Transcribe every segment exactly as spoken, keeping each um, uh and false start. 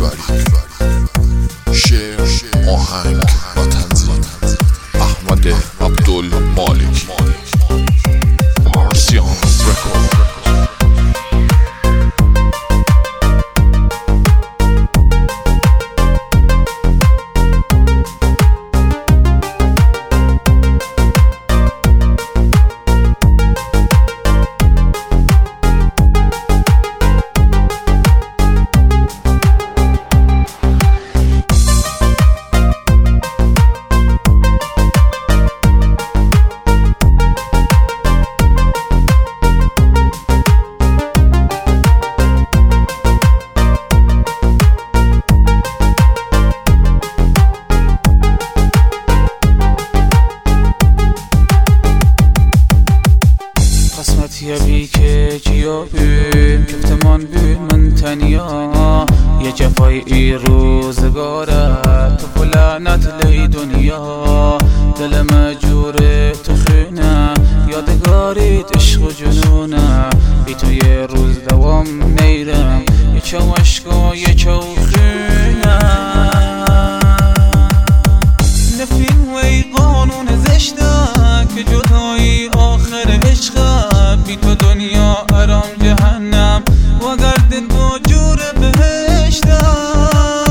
اکبری. شعر، آهنگ و تنظیم احمد عبدالمالکی. پارسیان رکورد. قسمتی که چیا بیم گفتمان بیم من تنیا یه جفای ای روزگاره تو فلانت لی دنیا دل مجوره تو خونه یادگاریت عشق و جنونه بی تو یه روز دوام نیرم یه چو عشق و یه چو خونه نفین وی قانون زشته که جدایی آخر عشق بی تو دنیا آرام جهنم و گرد تو جور بهشتم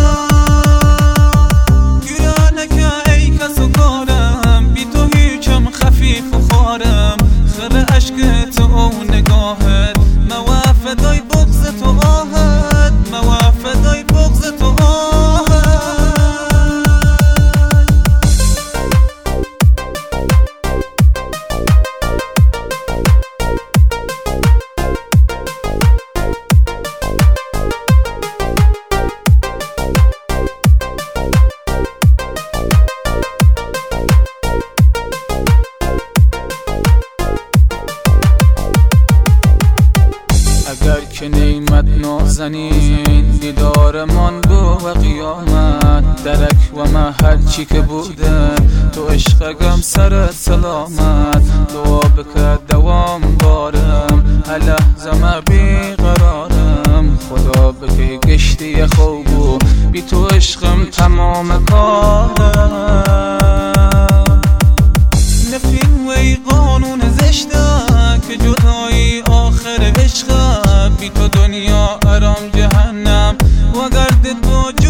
گرانه که ای کس و کارم بی تو هیچم خفیف و خارم خر عشق تو و نگاهت موافدای بغض تو آهد موافدای بغض تو آهد. اگر که نعمت نازنین دیدارمان بو و قیامت درک و ما هر چی که بوده تو عشقم سرت سلامت دعا بکرد دوام بارم لحظه ما بیقرارم خدا بکی گشتی خوبو بی تو عشقم تمام کارم نفین وی قانون زشته که جدایی آخر عشق بی تو دنیا آرام جهنم و گرد تو